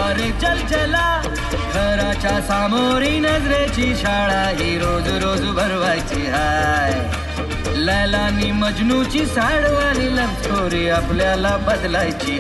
रे चल चला, घराच्या सामोरी नजरेची शाळा ही रोज रोज भरवायची हाय. लैलानी मजनूची साडवाली लव्ह स्टोरी आपल्याला बदलायची